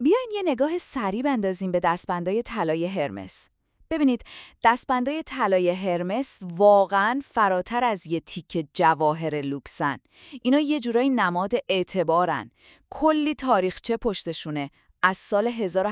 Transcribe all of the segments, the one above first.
بیاین یه نگاه سریع بندازیم به دستبندای طلای هرمس. ببینید، دستبندای طلای هرمس واقعاً فراتر از یه تیکه جواهر لوکسن. اینا یه جورایی نماد اعتبارن. کلی تاریخچه پشتشونه، از سال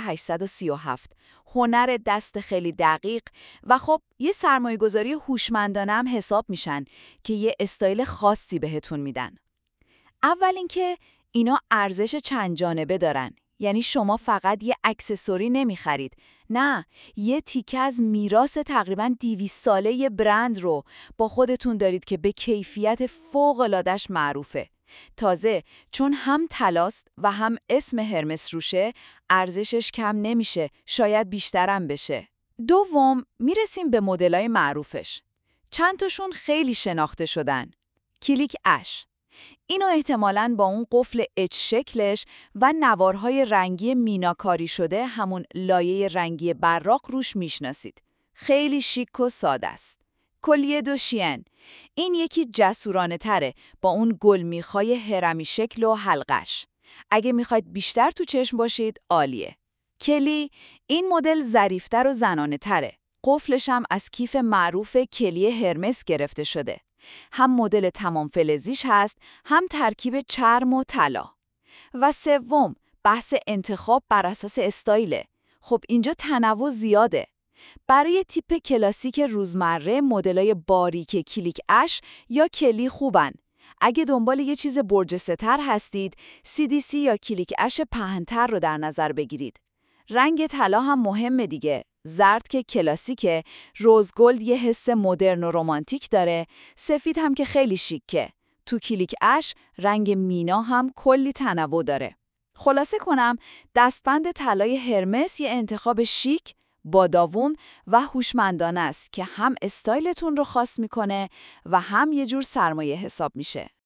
1837. هنر دست خیلی دقیق و خب یه سرمایه‌گذاری هوشمندانه هم حساب میشن که یه استایل خاصی بهتون میدن. اول اینکه اینا ارزش چند جانبه دارن. یعنی شما فقط یه اکسسوری نمیخرید. نه، یه تیکه از میراث تقریباً 200 ساله یه برند رو با خودتون دارید که به کیفیت فوق‌العاده‌اش معروفه. تازه چون هم طلاست و هم اسم هرمس روشه، ارزشش کم نمیشه، شاید بیشترم بشه. دوم، میرسیم به مدلای معروفش. چند تاشون خیلی شناخته شدن. کلیک اش. اینو احتمالاً با اون قفل اچ شکلش و نوارهای رنگی میناکاری شده، همون لایه رنگی براق روش میشناسید. خیلی شیک و ساده است. کلیه دو شین. این یکی جسورانه تره با اون گلمیخای هرمی شکل و حلقش. اگه میخواید بیشتر تو چشم باشید، عالیه. کلی، این مدل ظریف‌تر و زنانه تره. قفلش هم از کیف معروف کلی هرمس گرفته شده. هم مدل تمام فلزیش هست، هم ترکیب چرم و طلا. و سوم، بحث انتخاب بر اساس استایله. خب اینجا تنوع زیاده. برای تیپ کلاسیک روزمره، مدلای باریک کلیک اش یا کلی خوبن. اگه دنبال یه چیز برجسته‌تر هستید، CDC یا کلیک اش پهن‌تر رو در نظر بگیرید. رنگ طلا هم مهمه دیگه. زرد که کلاسیکه، روزگلد یه حس مدرن و رمانتیک داره، سفید هم که خیلی شیکه. تو کلیک اش رنگ مینا هم کلی تنوع داره. خلاصه کنم، دستبند طلای هرمس یه انتخاب شیک، با داوم و هوشمندانه است که هم استایلتون رو خاص میکنه و هم یه جور سرمایه حساب میشه.